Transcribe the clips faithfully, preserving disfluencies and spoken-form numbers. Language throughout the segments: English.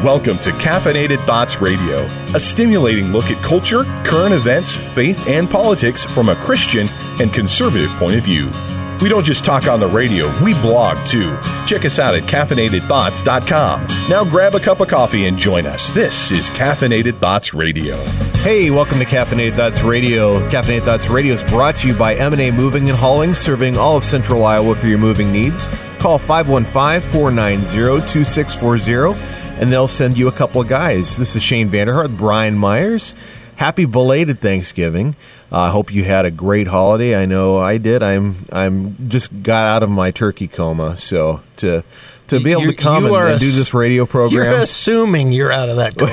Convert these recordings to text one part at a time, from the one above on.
Welcome to Caffeinated Thoughts Radio, a stimulating look at culture, current events, faith, and politics from a Christian and conservative point of view. We don't just talk on the radio, we blog too. Check us out at caffeinated thoughts dot com. Now grab a cup of coffee and join us. This is Caffeinated Thoughts Radio. Hey, welcome to Caffeinated Thoughts Radio. Caffeinated Thoughts Radio is brought to you by M and A Moving and Hauling, serving all of Central Iowa for your moving needs. Call five one five, four nine zero, two six four zero. And they'll send you a couple of guys. This is Shane Vanderhart, Brian Myers. Happy belated Thanksgiving. I uh, hope you had a great holiday. I know I did. I'm I'm just got out of my turkey coma, so to to be able you, to come and, and do this radio program. You're assuming you're out of that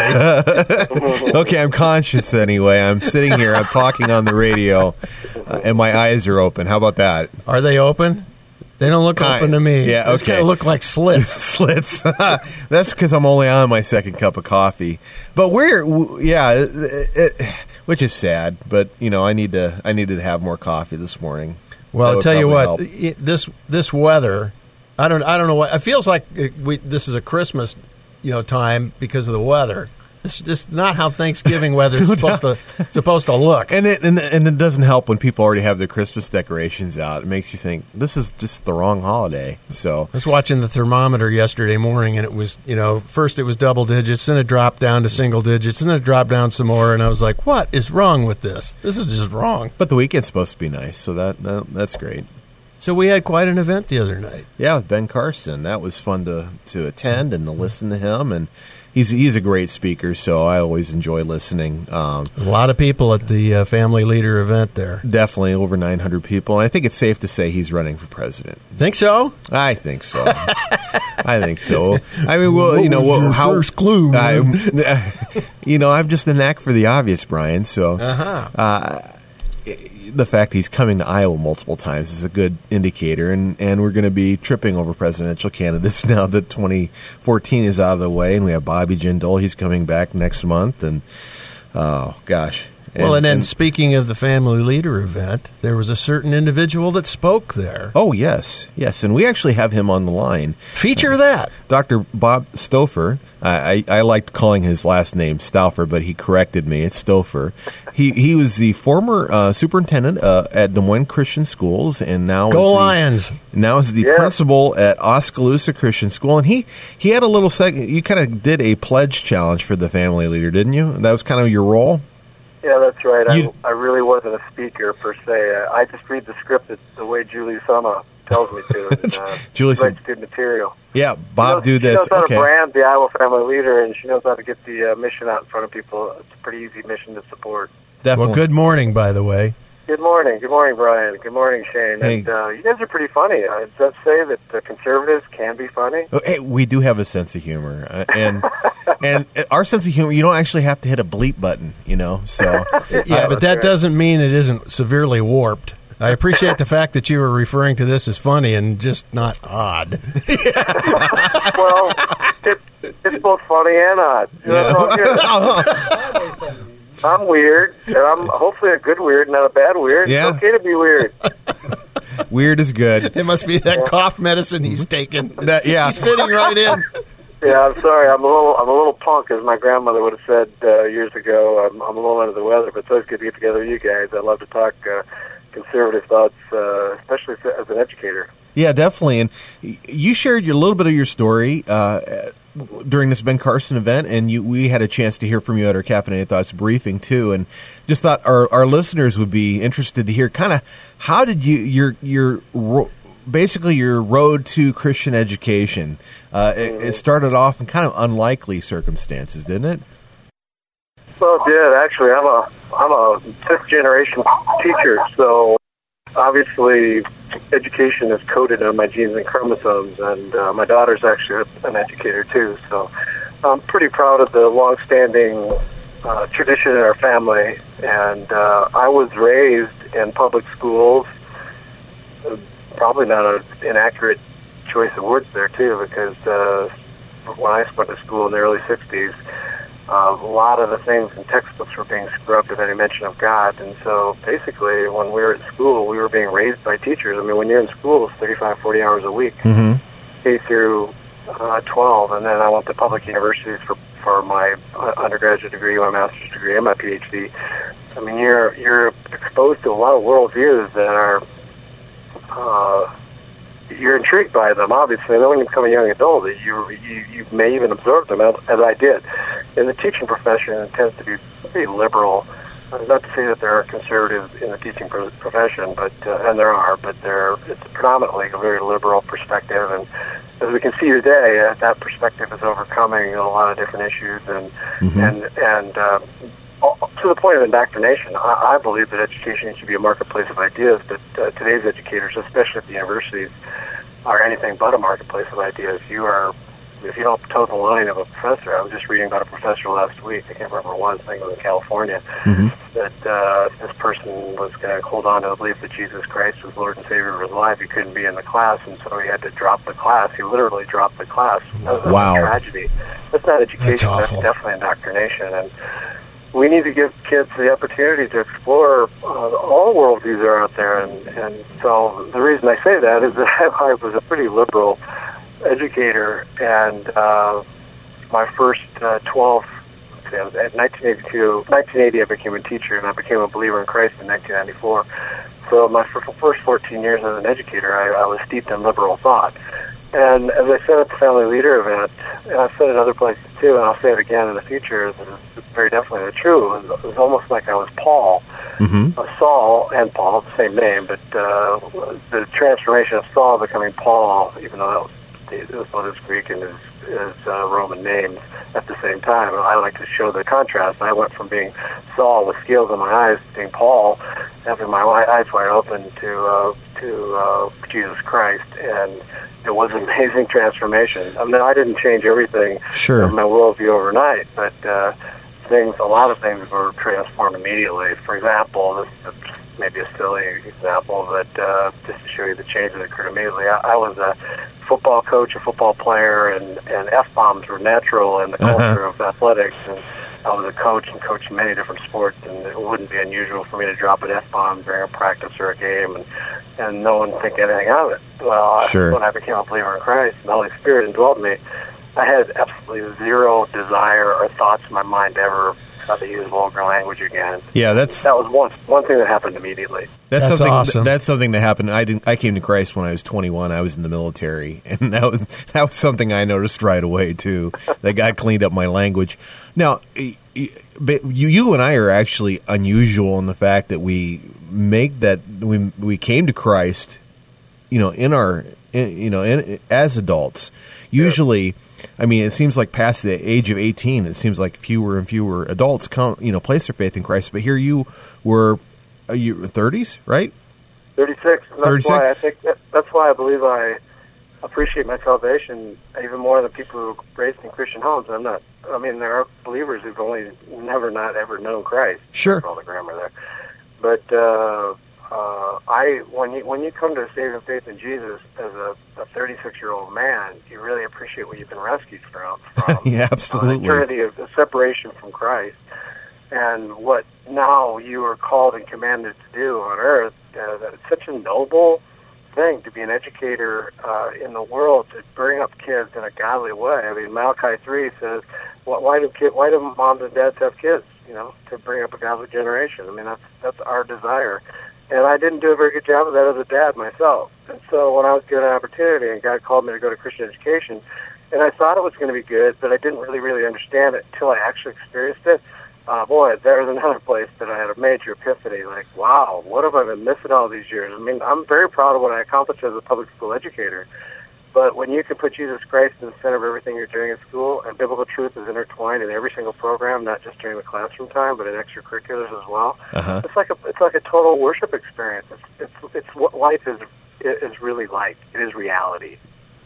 coma, buddy. Okay, I'm conscious anyway. I'm sitting here. I'm talking on the radio, uh, and my eyes are open. How about that? Are they open? They don't look kind, open to me. Yeah, Those okay. kind of look like slits. Slits. That's because I'm only on my second cup of coffee. But we're, yeah, it, it, which is sad. But you know, I need to, I needed to have more coffee this morning. Well, I'll tell you what, help. this this weather, I don't, I don't know what. It feels like it, we, this is a Christmas, you know, time because of the weather. It's just not how Thanksgiving weather is supposed to supposed to look. And it and, and it doesn't help when people already have their Christmas decorations out. It makes you think this is just the wrong holiday. So I was watching the thermometer yesterday morning, and it was, you know, first it was double digits, then it dropped down to single digits, and then it dropped down some more, and I was like, what is wrong with this? This is just wrong. But the weekend's supposed to be nice, so that, that that's great. So we had quite an event the other night. Yeah, with Ben Carson. That was fun to, to attend and to listen to him, and He's he's a great speaker, so I always enjoy listening. Um, a lot of people at the uh, Family Leader event there. Definitely over nine hundred people, and I think it's safe to say he's running for president. Think so? I think so. I think so. I mean, well, what you know, was well, your how first clue? I, you know, I've just a knack for the obvious, Brian. So, uh-huh. uh, the fact he's coming to Iowa multiple times is a good indicator, and, and we're going to be tripping over presidential candidates now that twenty fourteen is out of the way, and we have Bobby Jindal. He's coming back next month, and oh gosh. And, well, and then and, speaking of the Family Leader event, there was a certain individual that spoke there. Oh, yes, yes, and we actually have him on the line. Feature uh, that. Doctor Bob Stouffer. I, I, I liked calling his last name Stauffer, but he corrected me. It's Stouffer. He he was the former uh, superintendent uh, at Des Moines Christian Schools, and now Go is the, Lions. Now is the yeah. principal at Oskaloosa Christian School, and he, he had a little second. You kind of did a pledge challenge for the Family Leader, didn't you? That was kind of your role. Yeah, that's right. You, I, I really wasn't a speaker per se. I, I just read the script the way Julie Sama tells me to. And, uh, Julie writes good material. Yeah, Bob, she knows, do this. She knows how okay. to brand the Iowa Family Leader, and she knows how to get the uh, mission out in front of people. It's a pretty easy mission to support. Definitely. Well, good morning, by the way. Good morning. Good morning, Brian. Good morning, Shane. Hey. And uh, you guys are pretty funny. It does say that the conservatives can be funny. Oh, hey, we do have a sense of humor, uh, and and our sense of humor. You don't actually have to hit a bleep button, you know. So yeah, uh, but that right. doesn't mean it isn't severely warped. I appreciate the fact that you were referring to this as funny and just not odd. Well, it, it's both funny and odd. You know, Yeah. I'm weird, and I'm hopefully a good weird, not a bad weird. Yeah. It's okay to be weird. Weird is good. It must be that cough medicine he's taking. That, yeah, He's fitting right in. Yeah, I'm sorry. I'm a little, I'm a little punk, as my grandmother would have said uh, years ago. I'm, I'm a little under the weather, but it's always good to get together with you guys. I love to talk uh, conservative thoughts, uh, especially as an educator. Yeah, definitely. And you shared your, a little bit of your story uh, during this Ben Carson event, and you, we had a chance to hear from you at our Caffeinated Thoughts briefing too. And just thought our, our listeners would be interested to hear kind of how did you your your basically your road to Christian education. Uh, it, it started off in kind of unlikely circumstances, didn't it? Well, it did actually. I'm a I'm a fifth generation teacher, so obviously education is coded on my genes and chromosomes, and uh, my daughter's actually an educator too. So I'm pretty proud of the long-standing uh, tradition in our family. And uh, I was raised in public schools. Probably not an inaccurate choice of words there too, because uh, when I went to school in the early sixties. Uh, a lot of the things in textbooks were being scrubbed of any mention of God. And so basically when we were at school, we were being raised by teachers. I mean, when you're in school, it's thirty-five, forty hours a week, mm-hmm. K through uh, twelve, and then I went to public universities for, for my undergraduate degree, my master's degree, and my PhD. I mean, you're you're exposed to a lot of worldviews that are, uh, you're intrigued by them, obviously. And then when you become a young adult, you, you, you may even absorb them, as, as I did. In the teaching profession, it tends to be pretty liberal. Uh, not to say that there are conservatives in the teaching pro- profession, but uh, and there are, but there it's predominantly a very liberal perspective. And as we can see today, uh, that perspective is overcoming a lot of different issues, and mm-hmm. and and uh, to the point of indoctrination. I, I believe that education should be a marketplace of ideas, but uh, today's educators, especially at the universities, are anything but a marketplace of ideas. You are, if you don't toe the line of a professor. I was just reading about a professor last week. I can't remember what it was. I think it was in California. Mm-hmm. That uh, this person was going to hold on to the belief that Jesus Christ was Lord and Savior of his life. He couldn't be in the class, and so he had to drop the class. He literally dropped the class. That was wow. a tragedy. That's not education. That's awful. That's definitely indoctrination. And we need to give kids the opportunity to explore uh, all worldviews that are out there. And, and so the reason I say that is that I was a pretty liberal educator, and uh, my first uh, twelve, I was at nineteen eighty-two, nineteen eighty, I became a teacher, and I became a believer in Christ in nineteen ninety-four. So my first fourteen years as an educator, I, I was steeped in liberal thought. And as I said at the Family Leader event, and I've said it other places too, and I'll say it again in the future, that it's very definitely true. It was, it was almost like I was Paul. Mm-hmm. Uh, Saul and Paul, the same name, but uh, the transformation of Saul becoming Paul, even though that was it was both his Greek and his, his uh, Roman names at the same time. And I like to show the contrast. I went from being Saul with scales in my eyes to being Paul, having my eyes wide open to uh, to uh, Jesus Christ, and it was an amazing transformation. I mean, I didn't change everything sure. of my worldview overnight, but uh, things, a lot of things were transformed immediately. For example, this is maybe a silly example, but uh, just to show you the change that occurred immediately, I, I was a football coach, a football player, and, and F-bombs were natural in the culture uh-huh. of athletics. And I was a coach and coached many different sports, and it wouldn't be unusual for me to drop an F-bomb during a practice or a game, and, and no one would think anything of it. Well, sure. when I became a believer in Christ, and the Holy Spirit indwelled me, I had absolutely zero desire or thoughts in my mind ever about to use vulgar language again. Yeah, that's that was one one thing that happened immediately. That's, that's something. awesome. That's something that happened. I didn't. I came to Christ when I was twenty-one. I was in the military, and that was that was something I noticed right away too. That God cleaned up my language. Now, but you you and I are actually unusual in the fact that we make that we we came to Christ, you know, in our in, you know in, as adults. Usually. Yeah. I mean, it seems like past the age of eighteen, it seems like fewer and fewer adults come, you know, place their faith in Christ. But here you were, uh, you thirties, right? Thirty-six. That's thirty-six. Why I think that, that's why I believe I appreciate my salvation even more than people who are raised in Christian homes. I'm not. I mean, there are believers who've only never, not ever known Christ. Sure. All the grammar there, but uh, uh, I when you when you come to saving faith in Jesus as a a thirty-six-year-old man, you really appreciate what you've been rescued from. from yeah, absolutely. An eternity of the separation from Christ, and what now you are called and commanded to do on earth. Uh, that it's such a noble thing to be an educator uh, in the world, to bring up kids in a godly way. I mean, Malachi three says, "Why do kid, why do moms and dads have kids? You know, to bring up a godly generation." I mean, that's that's our desire. And I didn't do a very good job of that as a dad myself. And so when I was given an opportunity and God called me to go to Christian education, and I thought it was going to be good, but I didn't really, really understand it until I actually experienced it. Uh, boy, there was another place that I had a major epiphany, like, wow, what have I been missing all these years? I mean, I'm very proud of what I accomplished as a public school educator. But when you can put Jesus Christ in the center of everything you're doing at school, and biblical truth is intertwined in every single program, not just during the classroom time, but in extracurriculars as well, uh-huh. it's like a it's like a total worship experience. It's it's, it's what life is is really like. It is reality.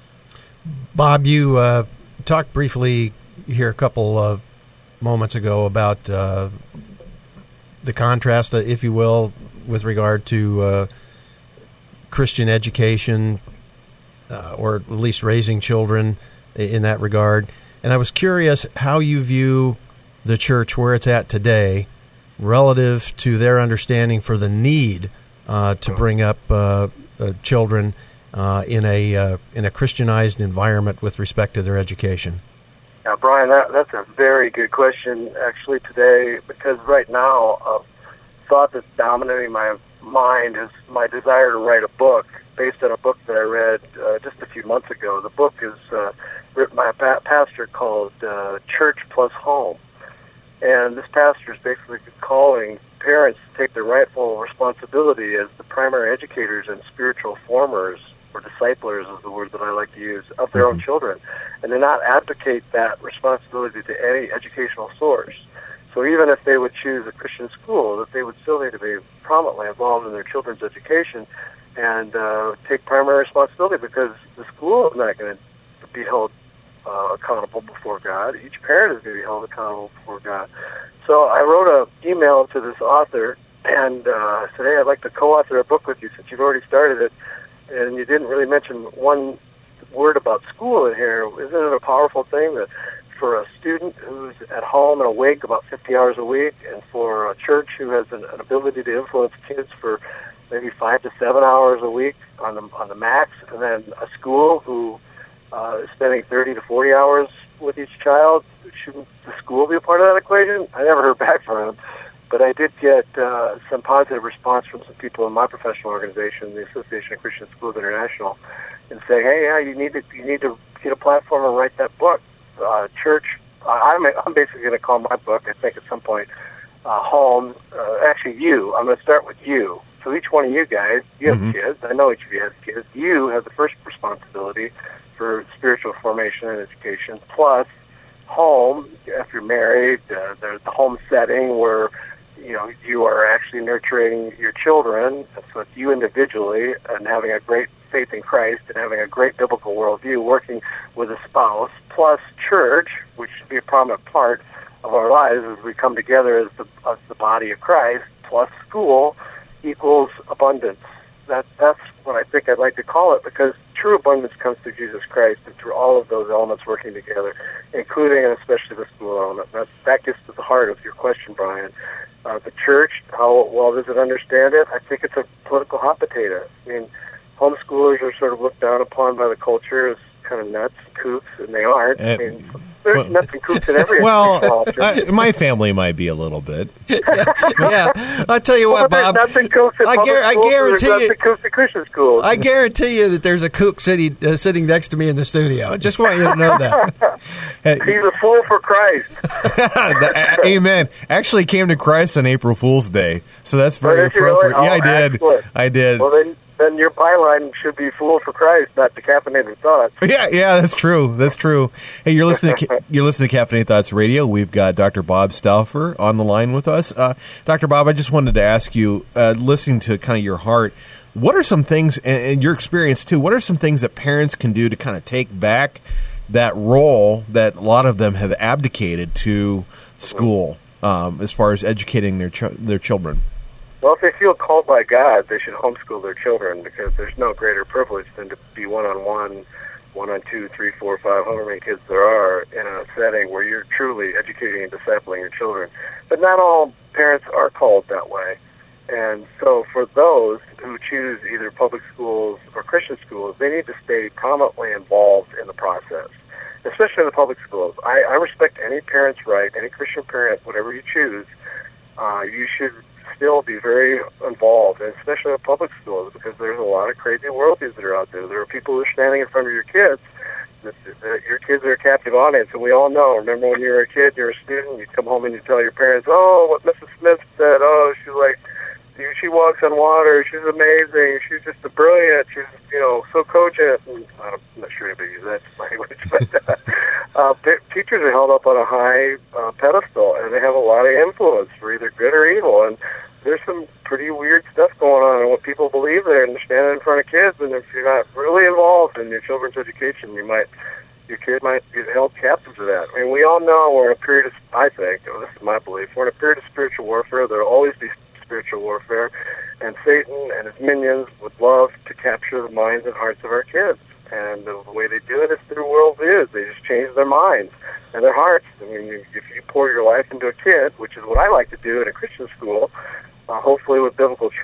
Bob, you uh, talked briefly here a couple of moments ago about uh, the contrast, uh, if you will, with regard to uh, Christian education. Uh, or at least raising children in that regard. And I was curious how you view the church where it's at today relative to their understanding for the need uh, to bring up uh, uh, children uh, in a uh, in a Christianized environment with respect to their education? Now, Brian, that, that's a very good question, actually, today, because right now, a thought that's dominating my mind is my desire to write a book based on a book that I read uh, just a few months ago. The book is uh, written by a pa- pastor called uh, Church Plus Home. And this pastor is basically calling parents to take their rightful responsibility as the primary educators and spiritual formers, or disciplers is the word that I like to use, of their own children, and to not abdicate that responsibility to any educational source. So even if they would choose a Christian school, that they would still need to be prominently involved in their children's education and uh, take primary responsibility, because the school is not going to be held uh, accountable before God. Each parent is going to be held accountable before God. So I wrote an email to this author and uh, said, hey, I'd like to co-author a book with you since you've already started it, and you didn't really mention one word about school in here. Isn't it a powerful thing that for a student who's at home and awake about fifty hours a week, and for a church who has an, an ability to influence kids for maybe five to seven hours a week on the on the max, and then a school who uh, is spending thirty to forty hours with each child, shouldn't the school be a part of that equation? I never heard back from him, but I did get uh, some positive response from some people in my professional organization, the Association of Christian Schools International, and saying, hey, yeah, you need to you need to get a platform and write that book. Uh, church, uh, I'm, I'm basically going to call my book, I think at some point, uh, Home, uh, actually you. I'm going to start with you. So each one of you guys, you have mm-hmm. kids. I know each of you has kids. You have the first responsibility for spiritual formation and education, plus home, if you're married, uh, there's the home setting where, you know, you are actually nurturing your children. So it's you individually and having a great faith in Christ and having a great biblical worldview, working with a spouse, plus church, which should be a prominent part of our lives as we come together as the, as the body of Christ, plus school equals abundance. That, that's what I think I'd like to call it, because true abundance comes through Jesus Christ and through all of those elements working together, including and especially the school element. That, that gets to the heart of your question, Brian. Uh, the church, how well does it understand it? I think it's a political hot potato. I mean, homeschoolers are sort of looked down upon by the culture as kind of nuts, kooks, and they aren't. Uh, I mean, there's well, nuts and kooks in every well, I, my family might be a little bit. yeah, yeah. I'll tell you well, what, Bob. Nuts and kooks in I, public gar- I schools, guarantee nuts you. And kooks in Christian schools. I guarantee you that there's a kook sitting uh, sitting next to me in the studio. I just want you to know that. He's a fool for Christ. the, amen. Actually came to Christ on April Fool's Day, so that's very oh, appropriate. Really? Yeah, oh, I did. Excellent. I did. Well, then. Then your byline should be "Fool for Christ," not "Decaffeinated Thoughts." Yeah, yeah, that's true. That's true. Hey, you're listening. To, you're listening to Caffeinated Thoughts Radio. We've got Doctor Bob Stauffer on the line with us. Uh, Doctor Bob, I just wanted to ask you, uh, listening to kind of your heart, what are some things, and, and your experience too? What are some things that parents can do to kind of take back that role that a lot of them have abdicated to school, um, as far as educating their ch- their children? Well, if they feel called by God, they should homeschool their children, because there's no greater privilege than to be one-on-one, one-on-two, three, four, five, however many kids there are, in a setting where you're truly educating and discipling your children. But not all parents are called that way. And so for those who choose either public schools or Christian schools, they need to stay prominently involved in the process, especially in the public schools. I, I respect any parent's right, any Christian parent, whatever you choose, uh, you should still be very involved, and especially in public schools, because there's a lot of crazy worldviews that are out there. There are people who are standing in front of your kids. That, that your kids are a captive audience, and we all know. Remember when you were a kid, you were a student, you'd come home and you'd tell your parents, oh, what Missus Smith said, oh, she's like, she walks on water, she's amazing, she's just a brilliant, she's, you know, so cogent. And I'm not sure anybody uses that language, but uh, uh, teachers are held up on a high uh, pedestal, and they have a lot of influence for either good or evil, and there's some pretty weird stuff going on in what people believe there, and they're standing in front of kids, and if you're not really involved in your children's education, you might, your kid might get held captive to that. I mean, we all know we're in a period of, I think, and this is my belief, we're in a period of spiritual warfare. There will always be spiritual warfare, and Satan and his minions would love to capture the minds and hearts of our kids, and the way they do it is through worldviews. They just change their minds and their hearts. I mean, if you pour your life into a kid, which is what I like to do in a Christian school, Uh, hopefully with biblical truth,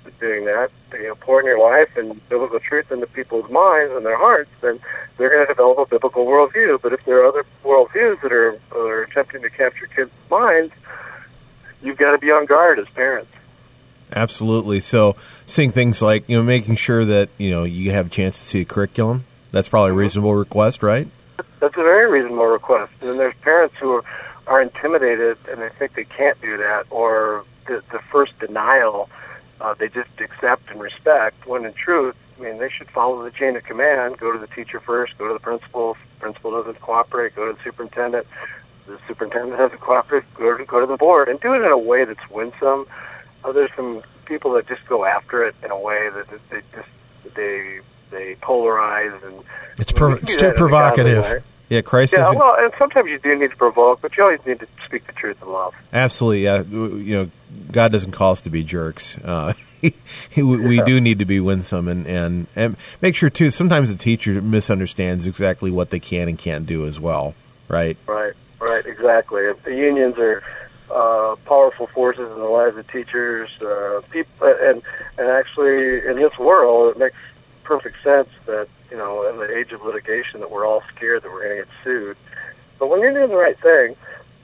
doing that, you know, pouring your life and biblical truth into people's minds and their hearts, then they're going to develop a biblical worldview. But if there are other worldviews that are, are attempting to capture kids' minds, you've got to be on guard as parents. Absolutely. So seeing things like, you know, making sure that, you know, you have a chance to see a curriculum, that's probably a reasonable request, right? That's a very reasonable request. And then there's parents who are, are intimidated and they think they can't do that, or the, the first denial uh, they just accept and respect, when in truth, I mean, they should follow the chain of command, go to the teacher first, go to the principal. If the principal doesn't cooperate, go to the superintendent. The superintendent doesn't cooperate, go to, go to the board, and do it in a way that's winsome. Uh, there's some people that just go after it in a way that, that they just, they they polarize, and it's pro- it's too provocative. Yeah, Christ yeah, doesn't... well, and sometimes you do need to provoke, but you always need to speak the truth in love. Absolutely, yeah. You know, God doesn't call us to be jerks. Uh, we, we yeah. do need to be winsome, and, and, and make sure, too, sometimes the teacher misunderstands exactly what they can and can't do as well, right? Right, right, exactly. The unions are uh, powerful forces in the lives of teachers, uh, people, and, and actually, in this world, it makes perfect sense that, you know, in the age of litigation, that we're all scared that we're going to get sued. But when you're doing the right thing,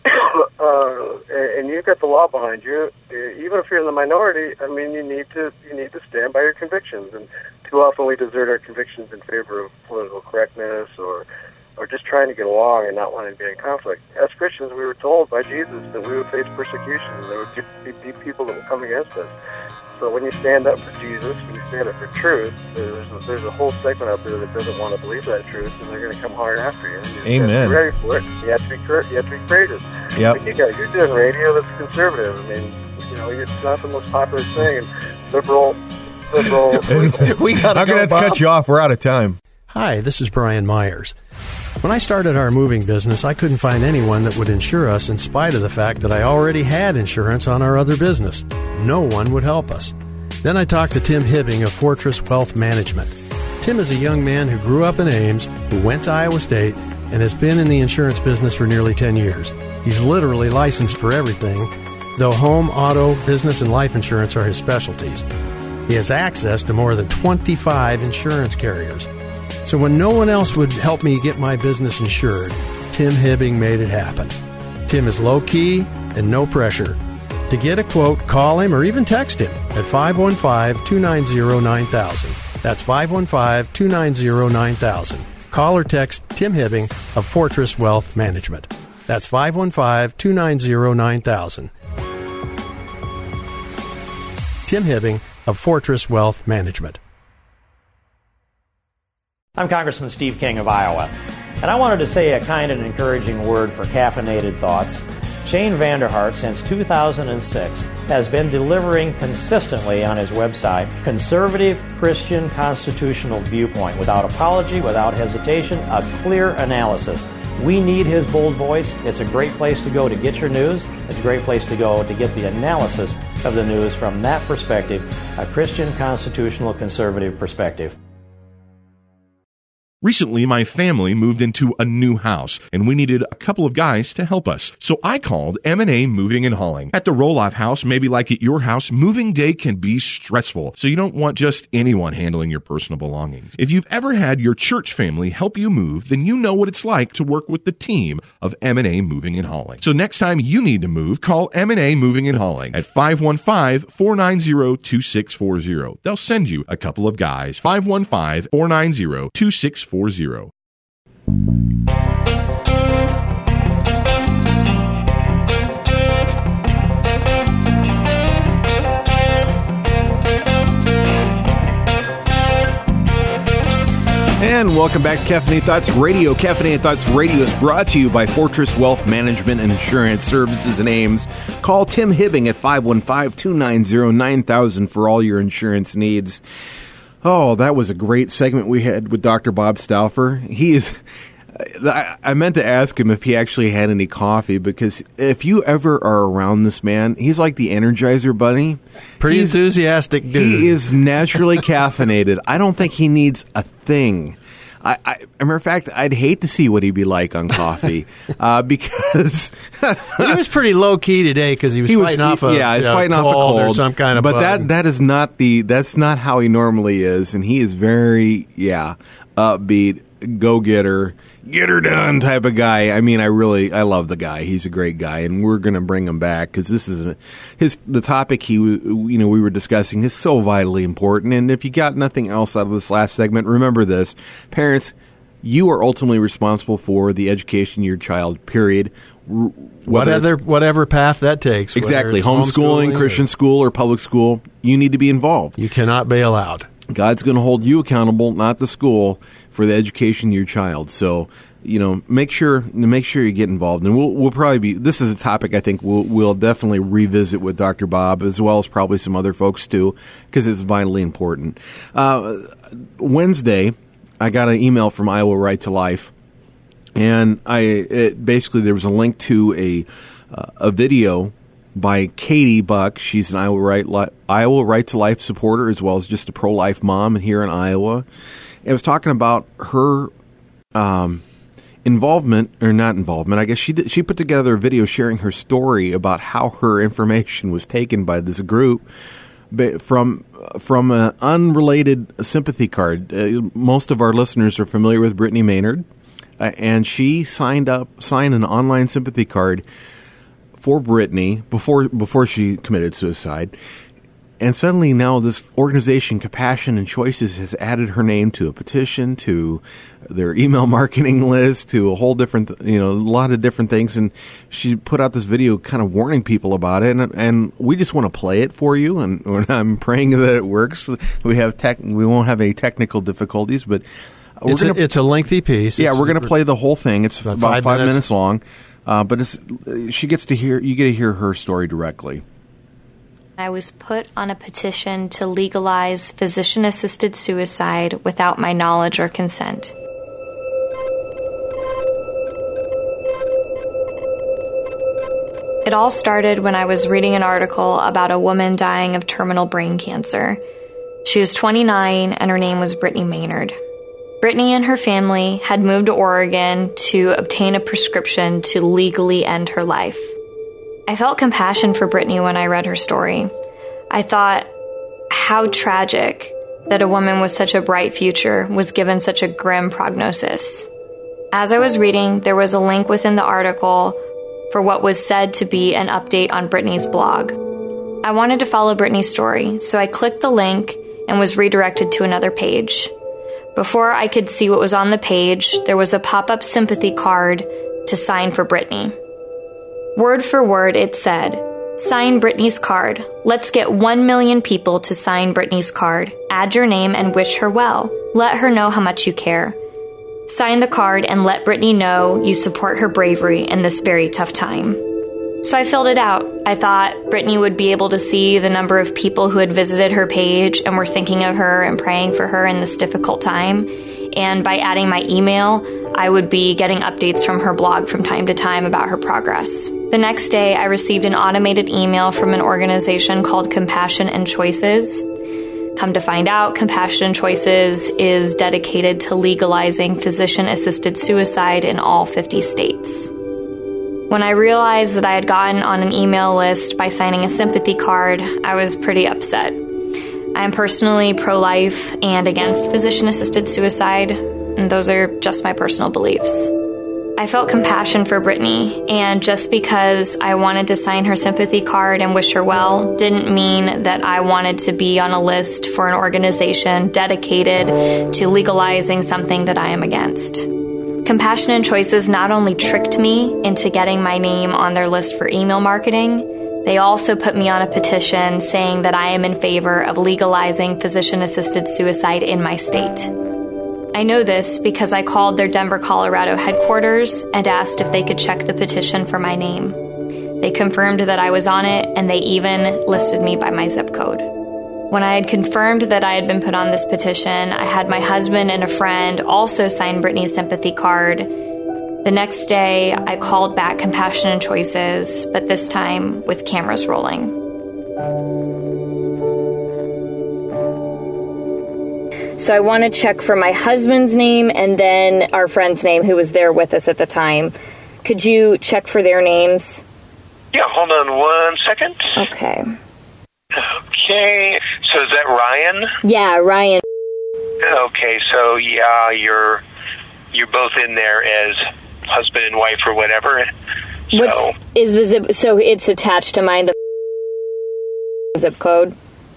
uh, and you've got the law behind you, even if you're in the minority, I mean, you need to you need to stand by your convictions. And too often we desert our convictions in favor of political correctness, or or just trying to get along and not wanting to be in conflict. As Christians, we were told by Jesus that we would face persecution, and there would be people that would come against us. So when you stand up for Jesus, when you stand up for truth, there's a, there's a whole segment out there that doesn't want to believe that truth, and they're going to come hard after you. you Amen. You have to be ready for it. You have to be cur- you have to be courageous. Yep. But you got, you're doing radio that's conservative. I mean, you know, it's not the most popular thing. And liberal, liberal. we got to I'm going to have to cut you off. We're out of time. Hi, this is Brian Myers. When I started our moving business, I couldn't find anyone that would insure us in spite of the fact that I already had insurance on our other business. No one would help us. Then I talked to Tim Hibbing of Fortress Wealth Management. Tim is a young man who grew up in Ames, who went to Iowa State, and has been in the insurance business for nearly ten years. He's literally licensed for everything, though home, auto, business, and life insurance are his specialties. He has access to more than twenty-five insurance carriers. So when no one else would help me get my business insured, Tim Hibbing made it happen. Tim is low-key and no pressure. To get a quote, call him or even text him at five one five, two nine zero, nine thousand. That's five one five, two nine zero, nine thousand. Call or text Tim Hibbing of Fortress Wealth Management. That's five one five, two nine zero, nine thousand. Tim Hibbing of Fortress Wealth Management. I'm Congressman Steve King of Iowa, and I wanted to say a kind and encouraging word for Caffeinated Thoughts. Shane Vanderhart, since two thousand six, has been delivering consistently on his website conservative Christian constitutional viewpoint, without apology, without hesitation, a clear analysis. We need his bold voice. It's a great place to go to get your news. It's a great place to go to get the analysis of the news from that perspective, a Christian constitutional conservative perspective. Recently, my family moved into a new house, and we needed a couple of guys to help us. So I called M and A Moving and Hauling. At the Roloff House, maybe like at your house, moving day can be stressful, so you don't want just anyone handling your personal belongings. If you've ever had your church family help you move, then you know what it's like to work with the team of M and A Moving and Hauling. So next time you need to move, call M and A Moving and Hauling at five one five, four nine zero, two six four zero. They'll send you a couple of guys. five one five, four nine zero, two six four zero. And welcome back to Caffeinated Thoughts Radio. Caffeinated Thoughts Radio is brought to you by Fortress Wealth Management and Insurance Services in Ames. Call Tim Hibbing at five one five, two nine zero, nine thousand for all your insurance needs. Oh, that was a great segment we had with Doctor Bob Stauffer. He is... I meant to ask him if he actually had any coffee, because if you ever are around this man, he's like the Energizer Bunny. Pretty he's, enthusiastic dude. He is naturally caffeinated. I don't think he needs a thing. I, I, as a matter of fact, I'd hate to see what he'd be like on coffee uh, because he was pretty low key today because he was he fighting was, off a yeah, he's uh, fighting off a cold cold or some kind of. But bug. that that is not the that's not how he normally is, and he is very yeah upbeat, go getter. Get her done type of guy. I mean, I really, I love the guy. He's a great guy, and we're going to bring him back because this is a, his the topic he, you know, we were discussing is so vitally important. And if you got nothing else out of this last segment, remember this: parents, you are ultimately responsible for the education of your child. Period. Whatever whatever path that takes. Exactly, homeschooling, Christian or, school, or public school, you need to be involved. You cannot bail out. God's going to hold you accountable, not the school, for the education of your child. So, you know, make sure make sure you get involved. And we'll we'll probably be. This is a topic I think we'll we'll definitely revisit with Doctor Bob, as well as probably some other folks too, because it's vitally important. Uh, Wednesday, I got an email from Iowa Right to Life, and I it, basically there was a link to a uh, a video by Katie Buck. She's an Iowa Right Li- Iowa Right to Life supporter, as well as just a pro-life mom here in Iowa. It was talking about her um, involvement, or not involvement. I guess she did, she put together a video sharing her story about how her information was taken by this group from from an unrelated sympathy card. Uh, most of our listeners are familiar with Brittany Maynard, uh, and she signed up signed an online sympathy card for Brittany before before she committed suicide. And suddenly now this organization, Compassion and Choices, has added her name to a petition, to their email marketing list, to a whole different, you know, a lot of different things. And she put out this video kind of warning people about it. And, and we just want to play it for you. And I'm praying that it works. We have tech, we won't have any technical difficulties, but we're it's, gonna, a, it's a lengthy piece. Yeah, it's, we're going to play the whole thing. It's about, about five, five minutes, minutes long. Uh, but it's, she gets to hear, you get to hear her story directly. I was put on a petition to legalize physician-assisted suicide without my knowledge or consent. It all started when I was reading an article about a woman dying of terminal brain cancer. She was twenty-nine, and her name was Brittany Maynard. Brittany and her family had moved to Oregon to obtain a prescription to legally end her life. I felt compassion for Brittany when I read her story. I thought, how tragic that a woman with such a bright future was given such a grim prognosis. As I was reading, there was a link within the article for what was said to be an update on Brittany's blog. I wanted to follow Brittany's story, so I clicked the link and was redirected to another page. Before I could see what was on the page, there was a pop-up sympathy card to sign for Brittany. Word for word, it said, "Sign Brittany's card. Let's get one million people to sign Brittany's card. Add your name and wish her well. Let her know how much you care. Sign the card and let Brittany know you support her bravery in this very tough time." So I filled it out. I thought Brittany would be able to see the number of people who had visited her page and were thinking of her and praying for her in this difficult time. And by adding my email, I would be getting updates from her blog from time to time about her progress. The next day, I received an automated email from an organization called Compassion and Choices. Come to find out, Compassion and Choices is dedicated to legalizing physician-assisted suicide in all fifty states. When I realized that I had gotten on an email list by signing a sympathy card, I was pretty upset. I am personally pro-life and against physician-assisted suicide, and those are just my personal beliefs. I felt compassion for Brittany, and just because I wanted to sign her sympathy card and wish her well didn't mean that I wanted to be on a list for an organization dedicated to legalizing something that I am against. Compassion and Choices not only tricked me into getting my name on their list for email marketing, they also put me on a petition saying that I am in favor of legalizing physician-assisted suicide in my state. I know this because I called their Denver, Colorado headquarters and asked if they could check the petition for my name. They confirmed that I was on it, and they even listed me by my zip code. When I had confirmed that I had been put on this petition, I had my husband and a friend also sign Brittany's sympathy card. The next day, I called back Compassion and Choices, but this time with cameras rolling. So I want to check for my husband's name and then our friend's name who was there with us at the time. Could you check for their names? Yeah, hold on one second. Okay. Okay, so is that Ryan? Yeah, Ryan. Okay, so yeah, you're you're both in there as husband and wife or whatever. So, What's is the zip? So it's attached to mine. The zip code.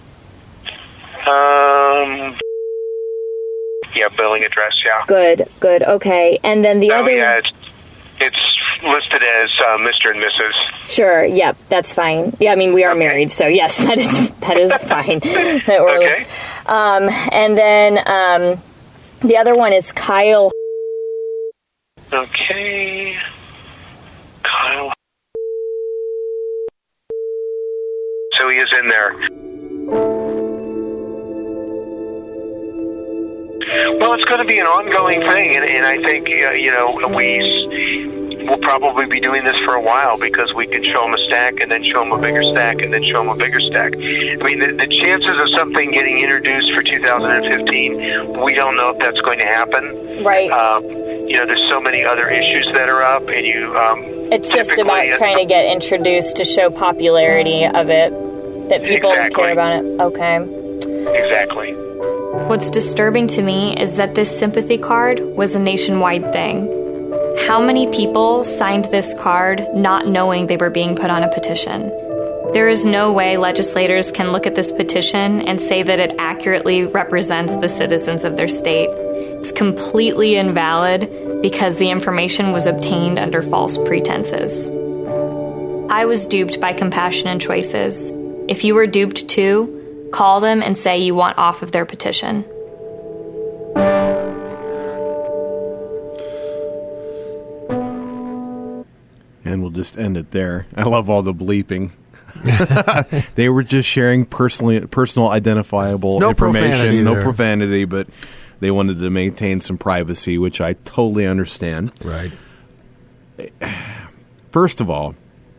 Um. Yeah, billing address. Yeah. Good. Good. Okay. And then the Oh, other. yeah, it's, it's listed as uh, Mister and Missus Sure. Yep. That's fine. Yeah. I mean, we are Okay. married, so yes, that is that is fine. That we're- Okay. Um, and then um, the other one is Kyle. Okay. Kyle. So he is in there. Well, it's going to be an ongoing thing, and, and I think, uh, you know, we will probably be doing this for a while because we can show them a stack and then show them a bigger stack and then show them a bigger stack. I mean, the, the chances of something getting introduced for two thousand fifteen, we don't know if that's going to happen. Right. Um, you know, there's so many other issues that are up, and you... Um, It's just about trying to get introduced to show popularity of it, that people Exactly. care about it. Okay. Exactly. What's disturbing to me is that this sympathy card was a nationwide thing. How many people signed this card not knowing they were being put on a petition? There is no way legislators can look at this petition and say that it accurately represents the citizens of their state. It's completely invalid because the information was obtained under false pretenses. I was duped by Compassion and Choices. If you were duped too, call them and say you want off of their petition. And we'll just end it there. I love all the bleeping. They were just sharing personally, personal identifiable No information, profanity no there. profanity, but they wanted to maintain some privacy, which I totally understand. Right. First of all,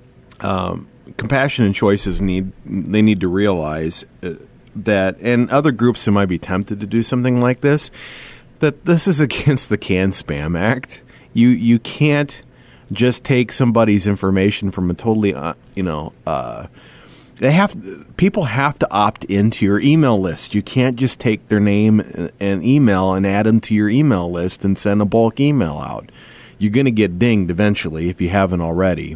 um, Compassion and Choices need they need to realize uh, that, and other groups who might be tempted to do something like this, that this is against the Can Spam Act. You you can't just take somebody's information from a totally uh, you know uh, they have people have to opt into your email list. You can't just take their name and email and add them to your email list and send a bulk email out. You're going to get dinged eventually if you haven't already.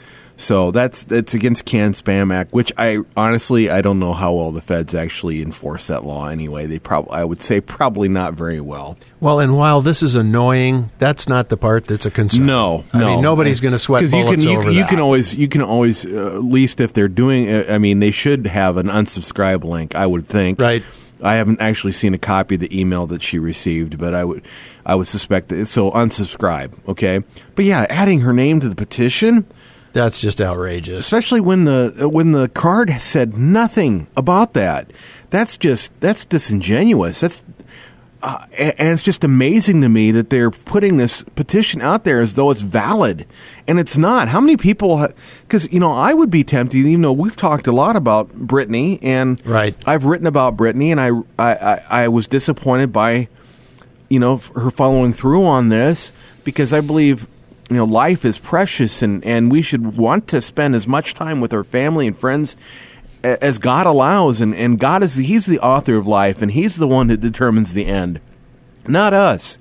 So that's it's against Can Spam Act, which I honestly I don't know how well the feds actually enforce that law anyway. They probably I would say probably not very well. Well, and while this is annoying, that's not the part that's a concern. No, I no. mean, nobody's going to sweat bullets you can, you, over you that. can always you can always uh, at least if they're doing uh, I mean they should have an unsubscribe link, I would think. Right. I haven't actually seen a copy of the email that she received, but I would I would suspect that so unsubscribe, okay? But yeah, adding her name to the petition, That's just outrageous. especially when the when the card said nothing about that. That's just that's disingenuous. That's uh, and, and it's just amazing to me that they're putting this petition out there as though it's valid, and it's not. How many people? Because you know, I would be tempted. Even though we've talked a lot about Brittany, and Right. I've written about Brittany, and I I, I, I was disappointed by you know her following through on this because I believe. You know, life is precious, and, and we should want to spend as much time with our family and friends a- as God allows. And, and God is He's the author of life, and He's the one that determines the end, not us.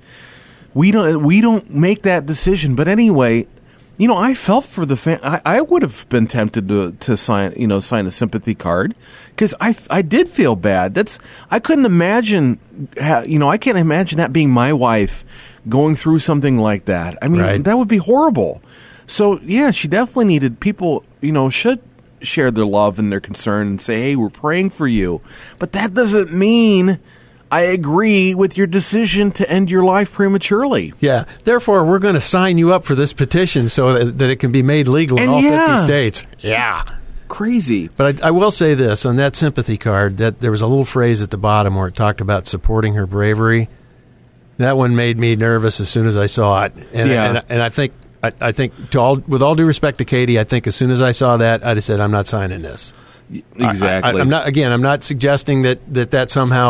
We don't we don't make that decision. But anyway, you know, I felt for the fam- I, I would have been tempted to to sign you know sign a sympathy card because I, I did feel bad. That's I couldn't imagine ha- you know I can't imagine that being my wife going through something like that. I mean, Right. that would be horrible. So yeah, she definitely needed people. You know, should share their love and their concern and say, "Hey, we're praying for you." But that doesn't mean I agree with your decision to end your life prematurely. Yeah. Therefore, we're going to sign you up for this petition so that, that it can be made legal in And all yeah. fifty states. Yeah. Crazy. But I, I will say this on that sympathy card that there was a little phrase at the bottom where it talked about supporting her bravery. That one made me nervous as soon as I saw it, and Yeah. and, and I think I, I think to all with all due respect to Katie, I think as soon as I saw that, I'd have said I'm not signing this. Exactly. I, I, I'm not again. I'm not suggesting that that, that somehow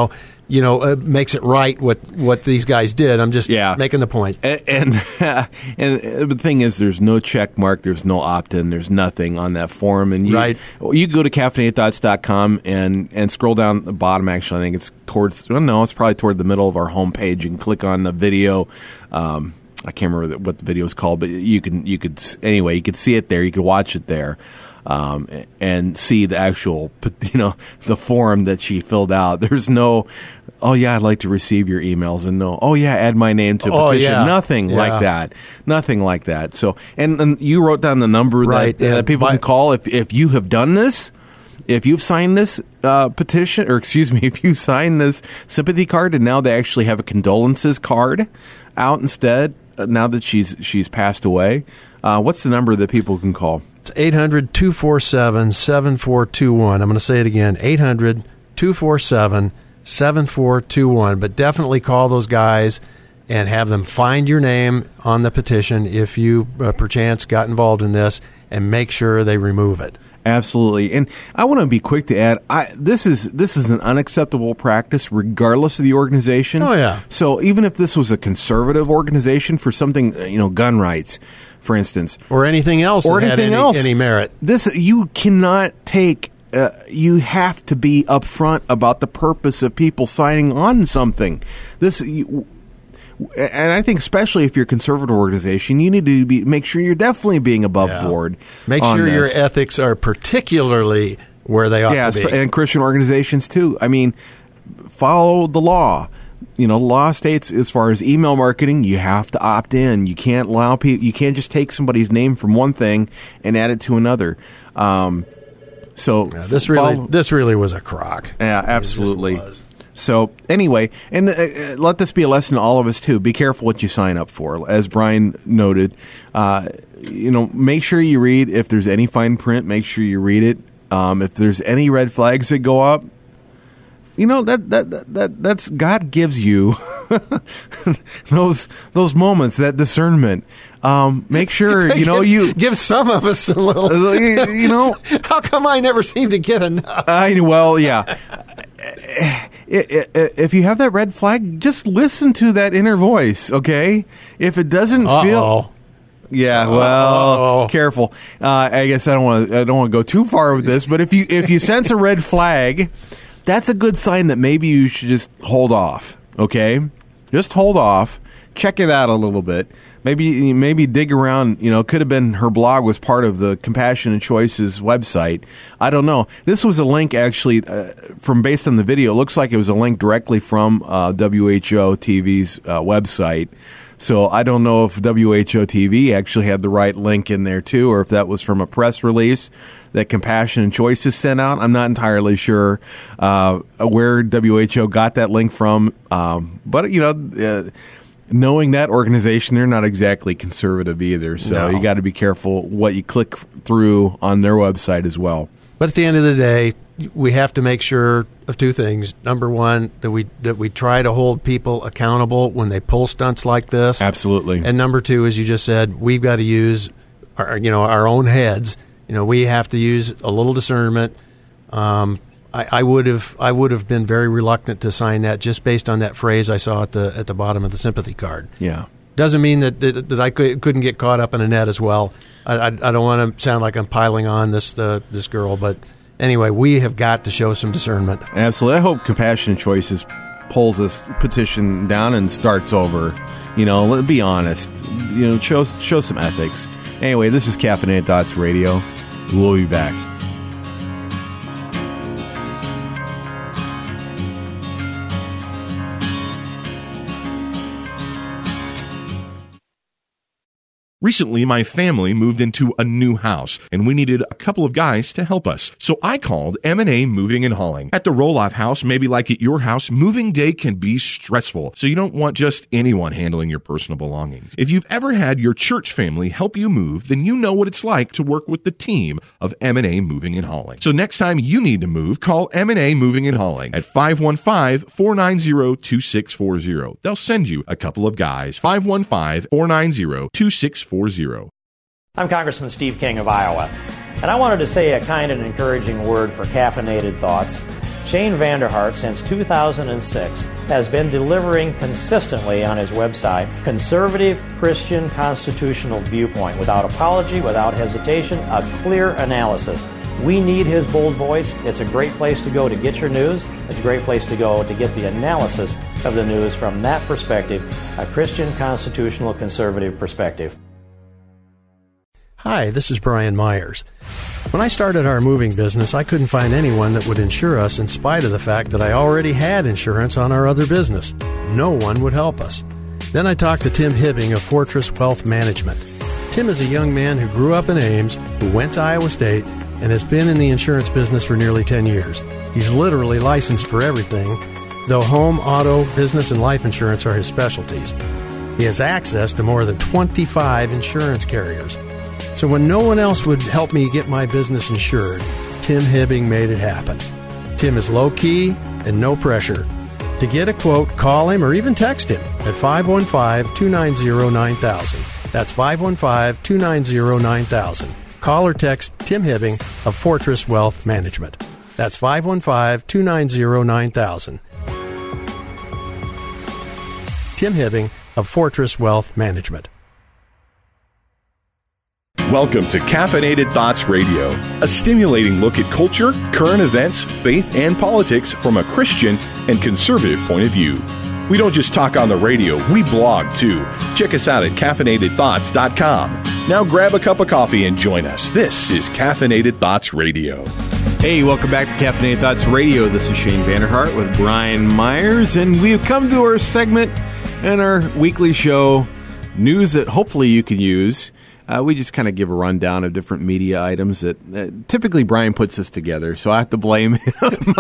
you know, uh, makes it right what, what these guys did. I'm just Yeah. making the point. And and, and the thing is, there's no check mark, there's no opt-in, there's nothing on that form. And you, Right. you go to caffeinated thoughts dot com and, and scroll down the bottom. Actually, I think it's towards, well, no, it's probably toward the middle of our homepage. You can click on the video. Um, I can't remember what the video is called, but you can you could anyway you could see it there. You could watch it there. Um, and see the actual, you know, the form that she filled out. There's no, oh, yeah, I'd like to receive your emails. And no, oh, yeah, add my name to a Oh, petition. yeah. Nothing Yeah. like that. Nothing like that. So, and, and you wrote down the number Right, that, uh, yeah. that people By- can call if, if you have done this. If you've signed this uh, petition, or excuse me, if you signed this sympathy card and now they actually have a condolences card out instead, uh, now that she's she's passed away, uh, what's the number that people can call? It's eight hundred, two four seven, seven four two one. I'm going to say it again, eight hundred, two four seven, seven four two one. But definitely call those guys and have them find your name on the petition if you uh, perchance got involved in this, and make sure they remove it. Absolutely, and I want to be quick to add: I, this is this is an unacceptable practice, regardless of the organization. Oh, yeah. So even if this was a conservative organization for something, you know, gun rights, for instance, Or anything else or that had anything any, else, any merit. This you cannot take. Uh, you have to be upfront about the purpose of people signing on something. This. You, And I think, especially if you're a conservative organization, you need to be make sure you're definitely being above Yeah. board. Make on sure your this. ethics are particularly where they ought yeah, to be. sp- and Christian organizations too. I mean, follow the law. You know, law states as far as email marketing, you have to opt in. You can't allow people. You can't just take somebody's name from one thing and add it to another. Um, so Yeah, this really, follow- this really was a crock. yeah, It just absolutely. was. So anyway, and uh, uh, let this be a lesson to all of us too. Be careful what you sign up for. As Brian noted, uh, you know, make sure you read. If there's any fine print, make sure you read it. Um, if there's any red flags that go up, you know that that that, that that's God gives you those those moments, that discernment. Um, make sure you know Gives- you give some of us a little. you, you know. How come I never seem to get enough? I well, yeah. I- I- If you have that red flag, just listen to that inner voice, okay? If it doesn't feel, Uh-oh. yeah, well, Uh-oh. careful. Uh, I guess I don't want to. I don't want to go too far with this, but if you if you sense a red flag, that's a good sign that maybe you should just hold off, okay? Just hold off. Check it out a little bit. Maybe maybe dig around. You know, could have been her blog was part of the Compassion and Choices website. I don't know. This was a link actually uh, from based on the video. It looks like it was a link directly from uh, W H O T V's uh, website. So I don't know if W H O T V actually had the right link in there too, or if that was from a press release that Compassion and Choices sent out. I'm not entirely sure uh, where W H O got that link from, um, but you know. Uh, Knowing that organization, they're not exactly conservative either, so No. you got to be careful what you click through on their website as well. But at the end of the day, we have to make sure of two things. Number one, that we that we try to hold people accountable when they pull stunts like this. Absolutely. And number two, as you just said, we've got to use our you know our own heads. You know, we have to use a little discernment. Um, I, I would have I would have been very reluctant to sign that just based on that phrase I saw at the at the bottom of the sympathy card. Yeah. Doesn't mean that that, that I could, couldn't get caught up in a net as well. I, I, I don't want to sound like I'm piling on this uh, this girl, but anyway, we have got to show some discernment. Absolutely. I hope Compassion and Choices pulls this petition down and starts over. You know, let's be honest. You know, show show some ethics. Anyway, this is Caffeinated Thoughts Radio. We'll be back. Recently, my family moved into a new house, and we needed a couple of guys to help us. So I called M and A Moving and Hauling. At the Roloff House, maybe like at your house, moving day can be stressful, so you don't want just anyone handling your personal belongings. If you've ever had your church family help you move, then you know what it's like to work with the team of M and A Moving and Hauling. So next time you need to move, call M and A Moving and Hauling at five one five, four nine zero, two six four zero. They'll send you a couple of guys. five one five, four nine zero, two six four zero. I'm Congressman Steve King of Iowa, and I wanted to say a kind and encouraging word for Caffeinated Thoughts. Shane Vanderhart, since two thousand six, has been delivering consistently on his website conservative Christian constitutional viewpoint without apology, without hesitation, a clear analysis. We need his bold voice. It's a great place to go to get your news. It's a great place to go to get the analysis of the news from that perspective, a Christian constitutional conservative perspective. Hi, this is Brian Myers. When I started our moving business, I couldn't find anyone that would insure us in spite of the fact that I already had insurance on our other business. No one would help us. Then I talked to Tim Hibbing of Fortress Wealth Management. Tim is a young man who grew up in Ames, who went to Iowa State, and has been in the insurance business for nearly ten years. He's literally licensed for everything, though home, auto, business, and life insurance are his specialties. He has access to more than twenty-five insurance carriers. So when no one else would help me get my business insured, Tim Hibbing made it happen. Tim is low-key and no pressure. To get a quote, call him or even text him at five one five, two nine zero, nine thousand. That's five one five, two nine zero, nine thousand. Call or text Tim Hibbing of Fortress Wealth Management. That's five one five, two nine zero, nine thousand. Tim Hibbing of Fortress Wealth Management. Welcome to Caffeinated Thoughts Radio, a stimulating look at culture, current events, faith, and politics from a Christian and conservative point of view. We don't just talk on the radio, we blog too. Check us out at caffeinated thoughts dot com. Now grab a cup of coffee and join us. This is Caffeinated Thoughts Radio. Hey, welcome back to Caffeinated Thoughts Radio. This is Shane Vanderhart with Brian Myers, and we've come to our segment in our weekly show, News That Hopefully You Can Use. Uh, we just kind of give a rundown of different media items that uh, typically Brian puts this together, so I have to blame him.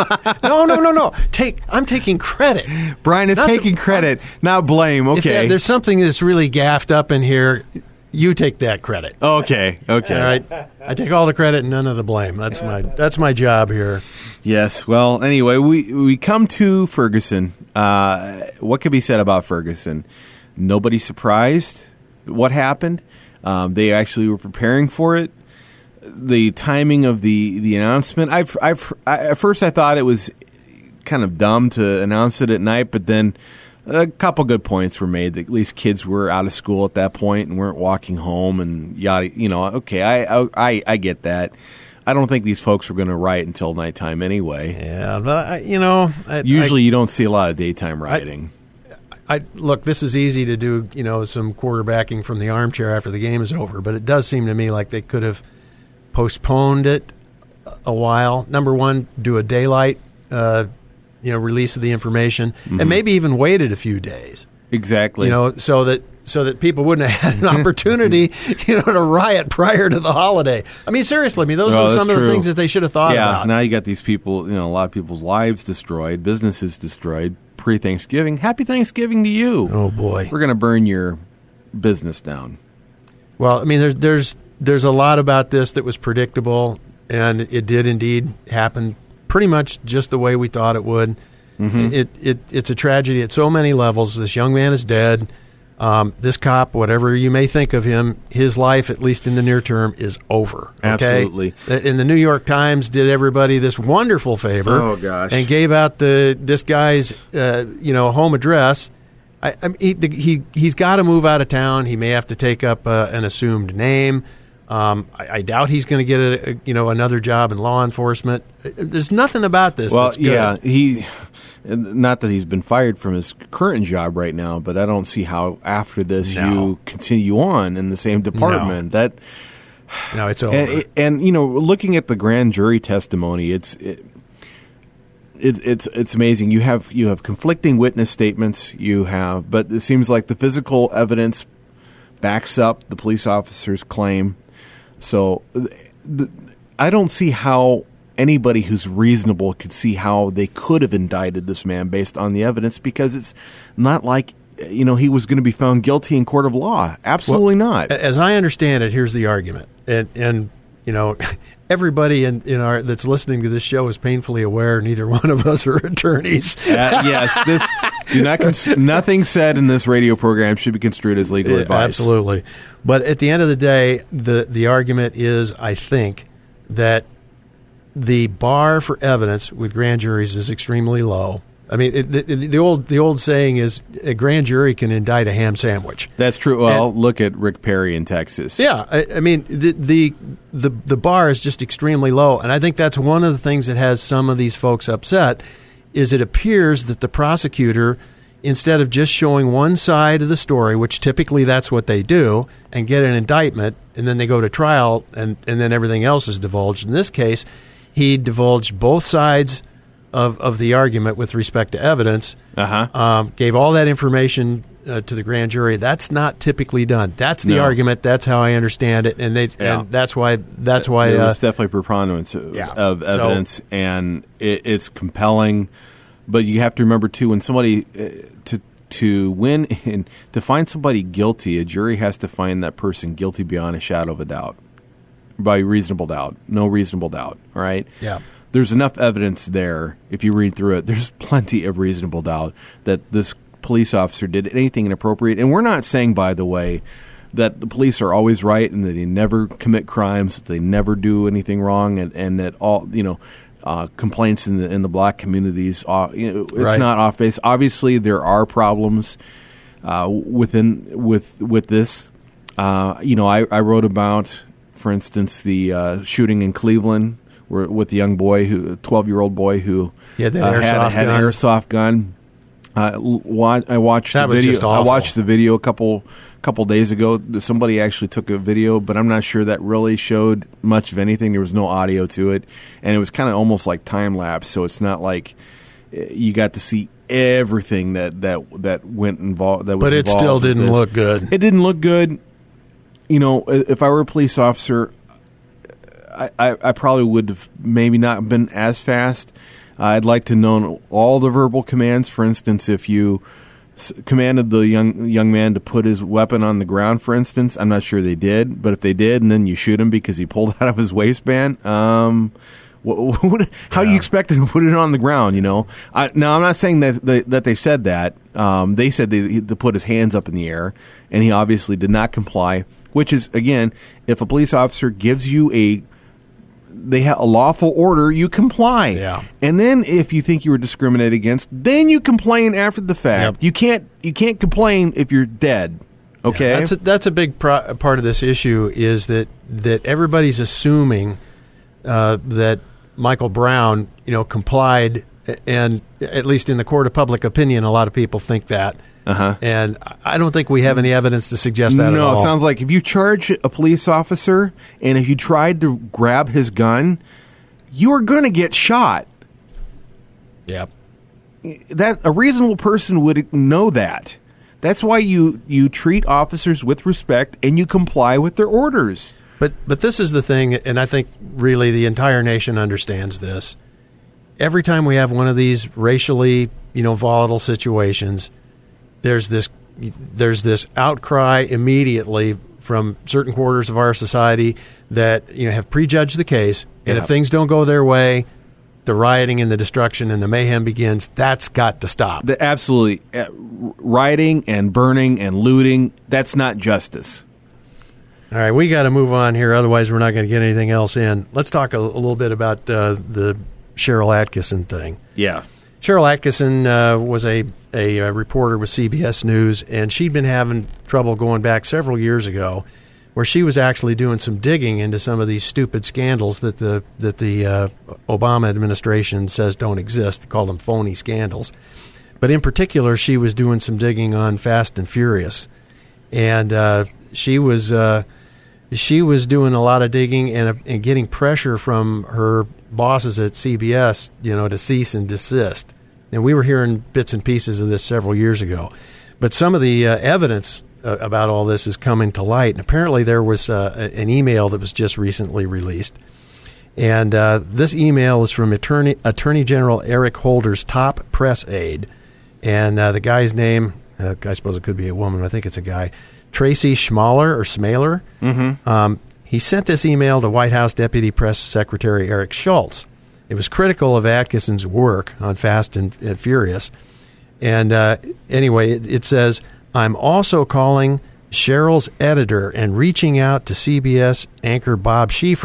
no, no, no, no. Take, I'm taking credit. Brian is not taking the, credit, not blame. Okay. If there's something that's really gaffed up in here, you take that credit. Okay, okay. All right. I take all the credit and none of the blame. That's my that's my job here. Yes. Well, anyway, we, we come to Ferguson. Uh, what can be said about Ferguson? Nobody's surprised what happened. Um, they actually were preparing for it. The timing of the, the announcement, I've, I've, I, at first I thought it was kind of dumb to announce it at night, but then a couple good points were made that at least kids were out of school at that point and weren't walking home and yada. You know, okay, I, I, I get that. I don't think these folks were going to riot until nighttime anyway. Yeah, but I, you know, I, usually I, you don't see a lot of daytime rioting. I, I, look, this is easy to do, you know, some quarterbacking from the armchair after the game is over, but it does seem to me like they could have postponed it a while. Number one, do a daylight, uh, you know, release of the information, mm-hmm. and maybe even waited a few days. Exactly. You know, so that so that people wouldn't have had an opportunity, you know, to riot prior to the holiday. I mean, seriously, I mean, those well, are some of true. the things that they should have thought yeah, about. Yeah, now you got these people, you know, a lot of people's lives destroyed, businesses destroyed. Pre-Thanksgiving. Happy Thanksgiving to you. Oh, boy. We're going to burn your business down. Well, I mean, there's there's there's a lot about this that was predictable, and it did indeed happen pretty much just the way we thought it would. Mm-hmm. It, it It's a tragedy at so many levels. This young man is dead. Um, this cop, whatever you may think of him, his life, at least in the near term, is over. Okay? Absolutely. And the New York Times did everybody this wonderful favor. Oh, gosh. And gave out the this guy's uh, you know home address. I, I he, he he's got to move out of town. He may have to take up uh, an assumed name. Um, I, I doubt he's going to get a, a, you know another job in law enforcement. There's nothing about this. Well, that's good. yeah, he. Not that he's been fired from his current job right now, but I don't see how after this no. you continue on in the same department. No. That no, it's over. And, and you know, looking at the grand jury testimony, it's. It, It, it's it's amazing. You have you have conflicting witness statements. You have, but it seems like the physical evidence backs up the police officer's claim. So the, I don't see how anybody who's reasonable could see how they could have indicted this man based on the evidence, because it's not like, you know, he was going to be found guilty in court of law. Absolutely well, not. As I understand it, here's the argument, and and you know. Everybody in, in our that's listening to this show is painfully aware neither one of us are attorneys. uh, yes, this do not cons- nothing said in this radio program should be construed as legal advice. Absolutely. But at the end of the day, the the argument is, I think, that the bar for evidence with grand juries is extremely low. I mean, it, the, the old the old saying is a grand jury can indict a ham sandwich. That's true. Well, and, look at Rick Perry in Texas. Yeah, I, I mean, the, the the the bar is just extremely low, and I think that's one of the things that has some of these folks upset. Is it appears that the prosecutor, instead of just showing one side of the story, which typically that's what they do, and get an indictment, and then they go to trial, and, and then everything else is divulged. In this case, he divulged both sides of, of the argument with respect to evidence, uh-huh. um, gave all that information uh, to the grand jury. That's not typically done. That's the No. argument. That's how I understand it, and they Yeah. and that's why that's why There uh, was definitely preponderance of, Yeah. of So- evidence, and it, it's compelling. But you have to remember too, when somebody uh, to to win and to find somebody guilty, a jury has to find that person guilty beyond a shadow of a doubt, by reasonable doubt, no reasonable doubt. All right. yeah. There's enough evidence there. If you read through it, there's plenty of reasonable doubt that this police officer did anything inappropriate. And we're not saying, by the way, that the police are always right and that they never commit crimes, that they never do anything wrong, and, and that all you know. Uh, complaints in the in the black communities, uh, you know, it's Right. not off base. Obviously, there are problems uh, within with with this. Uh, you know, I, I wrote about, for instance, the uh, shooting in Cleveland, where with the young boy, who twelve year old boy who Yeah, that uh, had, airsoft had an gun. airsoft gun. Uh, wa- I watched That the was video. just I awful. watched the video a couple couple days ago. Somebody actually took a video, but I'm not sure that really showed much of anything. There was no audio to it, and it was kind of almost like time lapse. So it's not like uh, you got to see everything that that that went involved. That was But it involved still with didn't this. look good. It didn't look good. You know, if I were a police officer, I, I, I probably would have maybe not been as fast. Uh, I'd like to know all the verbal commands. For instance, if you s- commanded the young young man to put his weapon on the ground, for instance, I'm not sure they did, but if they did, and then you shoot him because he pulled out of his waistband, um, what, what, how do you expect him to put it on the ground? You know, I, now I'm not saying that they, that they said that. Um, they said they, he, to put his hands up in the air, and he obviously did not comply. Which is, again, if a police officer gives you a they have a lawful order, you comply. Yeah. And then if you think you were discriminated against, then you complain after the fact. Yep. You can't you can't complain if you're dead. Okay? Yeah, that's a, that's a big pro- part of this issue is that that everybody's assuming uh, that Michael Brown, you know, complied, and at least in the court of public opinion, a lot of people think that. Uh-huh. And I don't think we have any evidence to suggest that at No, all. it sounds like if you charge a police officer and if you tried to grab his gun, you are going to get shot. Yep. That a reasonable person would know that. That's why you, you treat officers with respect and you comply with their orders. But but this is the thing, and I think really the entire nation understands this. Every time we have one of these racially, you know, volatile situations, there's this there's this outcry immediately from certain quarters of our society that, you know, have prejudged the case, and Yeah. if things don't go their way, the rioting and the destruction and the mayhem begins. That's got to stop. The, absolutely. Uh, rioting and burning and looting, that's not justice. All right, we got to move on here, otherwise we're not going to get anything else in. Let's talk a, a little bit about uh, the Cheryl Atkinson thing. Yeah. Cheryl Atkinson uh, was a, a, a reporter with C B S News, and she'd been having trouble going back several years ago, where she was actually doing some digging into some of these stupid scandals that the that the uh, Obama administration says don't exist. They call them phony scandals. But in particular, she was doing some digging on Fast and Furious, and uh, she was uh, she was doing a lot of digging and, uh, and getting pressure from her bosses at C B S, you know, to cease and desist. And we were hearing bits and pieces of this several years ago. But some of the uh, evidence uh, about all this is coming to light. And apparently there was uh, a, an email that was just recently released. And uh, this email is from Attorney Attorney General Eric Holder's top press aide. And uh, the guy's name, uh, I suppose it could be a woman, I think it's a guy, Tracy Schmaler or Smaler. Mm-hmm. Um, he sent this email to White House Deputy Press Secretary Eric Schultz. It was critical of Atkinson's work on Fast and, and Furious. And uh, anyway, it, it says, I'm also calling Cheryl's editor and reaching out to C B S anchor Bob Schieffer,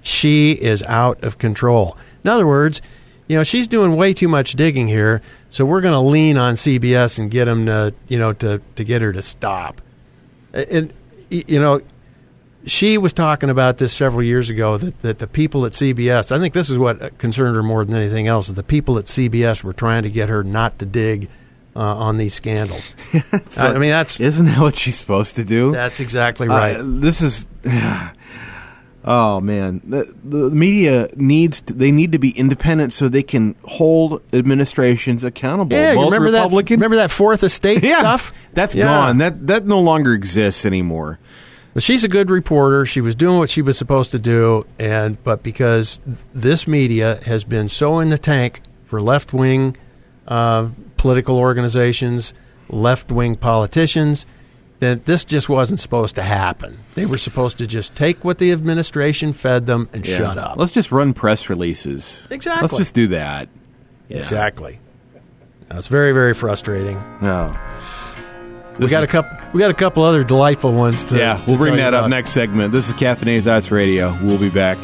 She is out of control. In other words, you know, she's doing way too much digging here, so we're going to lean on C B S and get them to, you know, to, to get her to stop. And, you know, she was talking about this several years ago, that, that the people at C B S, I think this is what concerned her more than anything else, is the people at C B S were trying to get her not to dig uh, on these scandals. like, I mean, that's... Isn't that what she's supposed to do? That's exactly right. Uh, this is... Oh, man. The, the media needs to, they need to be independent so they can hold administrations accountable. Yeah, you Both remember Republican, that, remember that Fourth Estate yeah, stuff? That's Yeah. gone. That that no longer exists anymore. Well, she's a good reporter. She was doing what she was supposed to do, and but because this media has been so in the tank for left-wing uh, political organizations, left-wing politicians, that this just wasn't supposed to happen. They were supposed to just take what the administration fed them and Yeah. shut up. Let's just run press releases. Exactly. Let's just do that. Yeah. Exactly. That's very, very frustrating. No. We got a couple. We got a couple other delightful ones to. Yeah, to we'll bring tell you that up about. next segment. This is Caffeinated Thoughts Radio. We'll be back.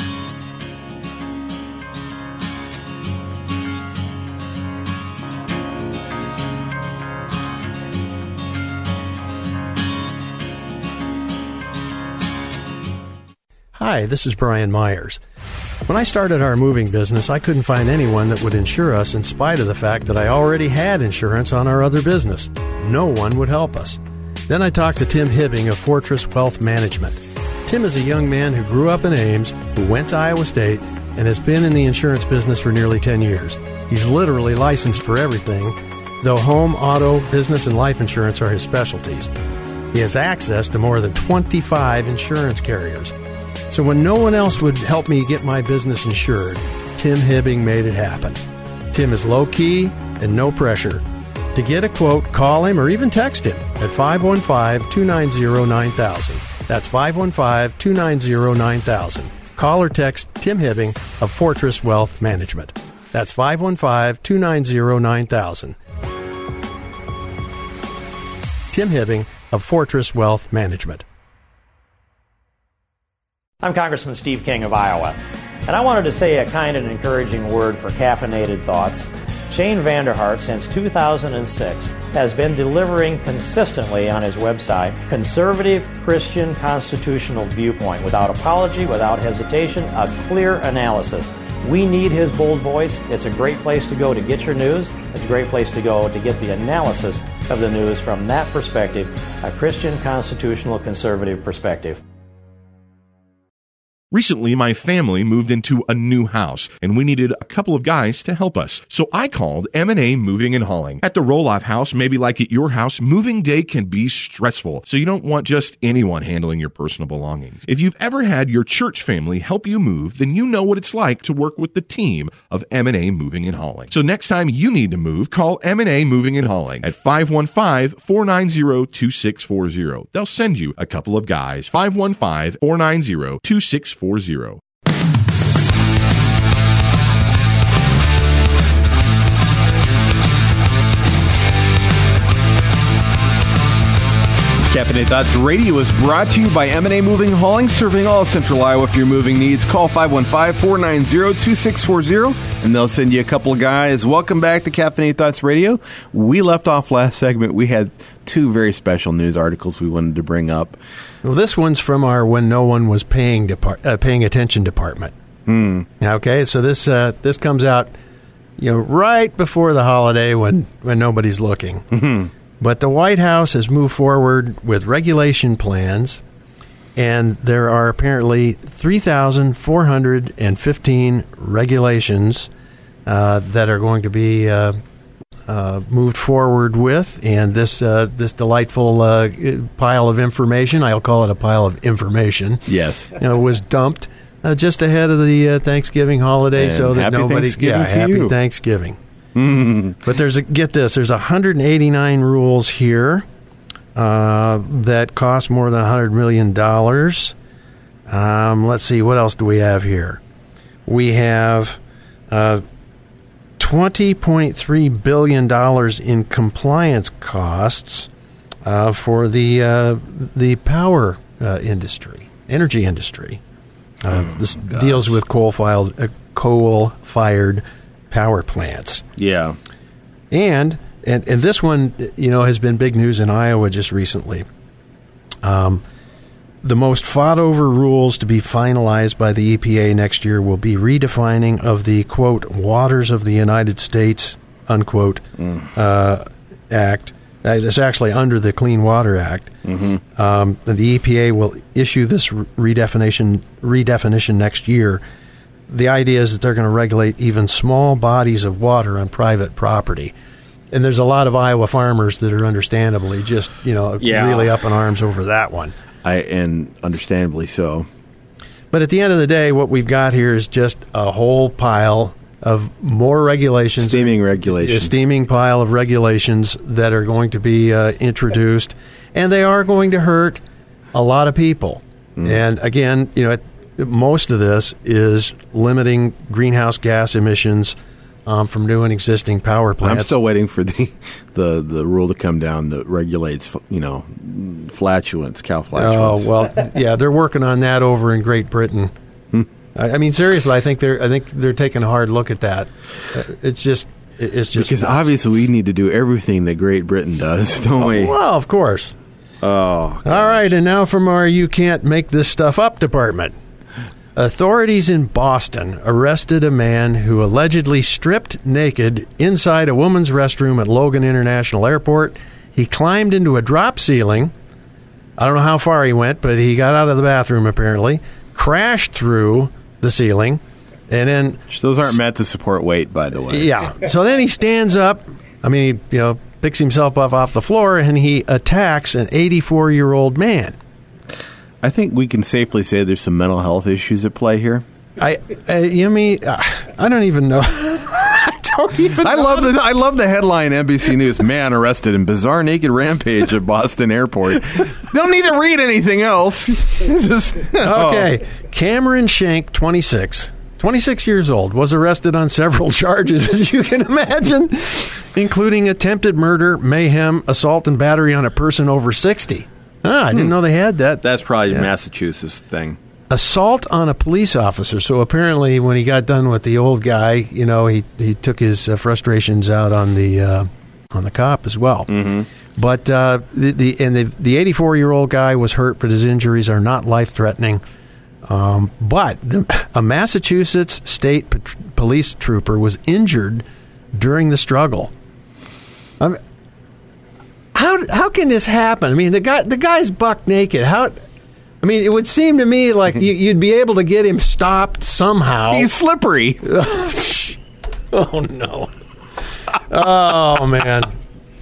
Hi, this is Brian Myers. When I started our moving business, I couldn't find anyone that would insure us in spite of the fact that I already had insurance on our other business. No one would help us. Then I talked to Tim Hibbing of Fortress Wealth Management. Tim is a young man who grew up in Ames, who went to Iowa State, and has been in the insurance business for nearly ten years. He's literally licensed for everything, though home, auto, business, and life insurance are his specialties. He has access to more than twenty-five insurance carriers. So when no one else would help me get my business insured, Tim Hibbing made it happen. Tim is low-key and no pressure. To get a quote, call him or even text him at five one five, two nine zero, nine thousand. That's five one five, two nine zero, nine thousand. Call or text Tim Hibbing of Fortress Wealth Management. That's five one five, two nine zero, nine thousand. Tim Hibbing of Fortress Wealth Management. I'm Congressman Steve King of Iowa, and I wanted to say a kind and encouraging word for Caffeinated Thoughts. Shane Vanderhart, since two thousand six, has been delivering consistently on his website conservative Christian constitutional viewpoint, without apology, without hesitation, a clear analysis. We need his bold voice. It's a great place to go to get your news. It's a great place to go to get the analysis of the news from that perspective, a Christian constitutional conservative perspective. Recently, my family moved into a new house, and we needed a couple of guys to help us. So I called M and A Moving and Hauling. At the Roloff House, maybe like at your house, moving day can be stressful, so you don't want just anyone handling your personal belongings. If you've ever had your church family help you move, then you know what it's like to work with the team of M and A Moving and Hauling. So next time you need to move, call M and A Moving and Hauling at five one five, four nine zero, two six four zero. They'll send you a couple of guys. five one five, four nine zero, two six four zero. Caffeinated Thoughts Radio is brought to you by M and A Moving and Hauling, serving all of Central Iowa for your moving needs. Call five one five, four nine zero, two six four zero, and they'll send you a couple of guys. Welcome back to Caffeinated Thoughts Radio. We left off last segment. We had two very special news articles we wanted to bring up. Well, this one's from our When No One Was Paying depart- uh, paying Attention department. Hmm. Okay, so this uh, this comes out, you know, right before the holiday when, when nobody's looking. Mm-hmm. But the White House has moved forward with regulation plans, and there are apparently three thousand four hundred fifteen regulations uh, that are going to be uh, uh, moved forward with. And this uh, this delightful uh, pile of information, I'll call it a pile of information, Yes. you know, was dumped uh, just ahead of the uh, Thanksgiving holiday, And so that happy nobody Thanksgiving yeah, to happy you. Thanksgiving. Mm. But there's a get this. There's one hundred eighty-nine rules here uh, that cost more than one hundred million dollars. Um, let's see, what else do we have here? We have uh, twenty point three billion dollars in compliance costs uh, for the uh, the power uh, industry, energy industry. Uh, this deals with coal-fired, uh, coal-fired power plants. Yeah. And, and and this one, you know, has been big news in Iowa just recently. Um, the most fought-over rules to be finalized by the E P A next year will be redefining of the, quote, waters of the United States, unquote, mm. uh, Act. Uh, it's actually under the Clean Water Act. Mm-hmm. Um, and the E P A will issue this redefinition redefinition next year. The idea is that they're going to regulate even small bodies of water on private property. And there's a lot of Iowa farmers that are understandably just, you know, yeah. really up in arms over that one. I and understandably so. But at the end of the day, what we've got here is just a whole pile of more regulations. Steaming regulations. A steaming pile of regulations that are going to be uh, introduced. And they are going to hurt a lot of people. Mm. And again, you know, it, most of this is limiting greenhouse gas emissions um, from new and existing power plants. I'm still waiting for the, the, the rule to come down that regulates, you know, flatulence, cow flatulence. Oh, well, yeah, they're working on that over in Great Britain. Hmm. I, I mean, seriously, I think they're I think they're taking a hard look at that. It's just it's just because nuts. Obviously we need to do everything that Great Britain does, don't oh, we? Well, of course. Oh, gosh. All right, and now from our "You Can't Make This Stuff Up" department. Authorities in Boston arrested a man who allegedly stripped naked inside a woman's restroom at Logan International Airport. He climbed into a drop ceiling. I don't know how far he went, but he got out of the bathroom apparently, crashed through the ceiling, and then... Those aren't meant to support weight, by the way. Yeah. So then he stands up. I mean, he, you know, picks himself up off the floor, and he attacks an eighty-four-year-old man. I think we can safely say there's some mental health issues at play here. I, uh, you know, me, uh, I don't even know. I don't even. I know love the I love the headline. N B C News: Man arrested in bizarre naked rampage at Boston Airport. Don't need to read anything else. Just oh. Okay. Cameron Shank, twenty-six, twenty-six years old, was arrested on several charges, as you can imagine, including attempted murder, mayhem, assault, and battery on a person over sixty. Ah, I didn't hmm. know they had that. That's probably yeah. a Massachusetts thing. Assault on a police officer. So apparently when he got done with the old guy, you know, he he took his uh, frustrations out on the uh, on the cop as well. Mm-hmm. But uh, the, the and the the eighty-four-year-old guy was hurt, but his injuries are not life-threatening. Um, but the, a Massachusetts state pat- police trooper was injured during the struggle. I mean, How how can this happen? I mean, the guy the guy's buck naked. How? I mean, it would seem to me like you, you'd be able to get him stopped somehow. He's slippery. Oh no! Oh man!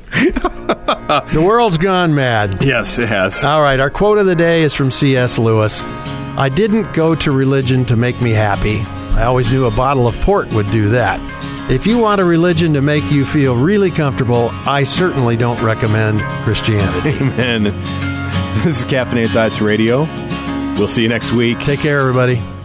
The world's gone mad. Yes, it has. All right, our quote of the day is from C S Lewis. I didn't go to religion to make me happy. I always knew a bottle of port would do that. If you want a religion to make you feel really comfortable, I certainly don't recommend Christianity. Amen. This is Caffeinated Thoughts Radio. We'll see you next week. Take care, everybody.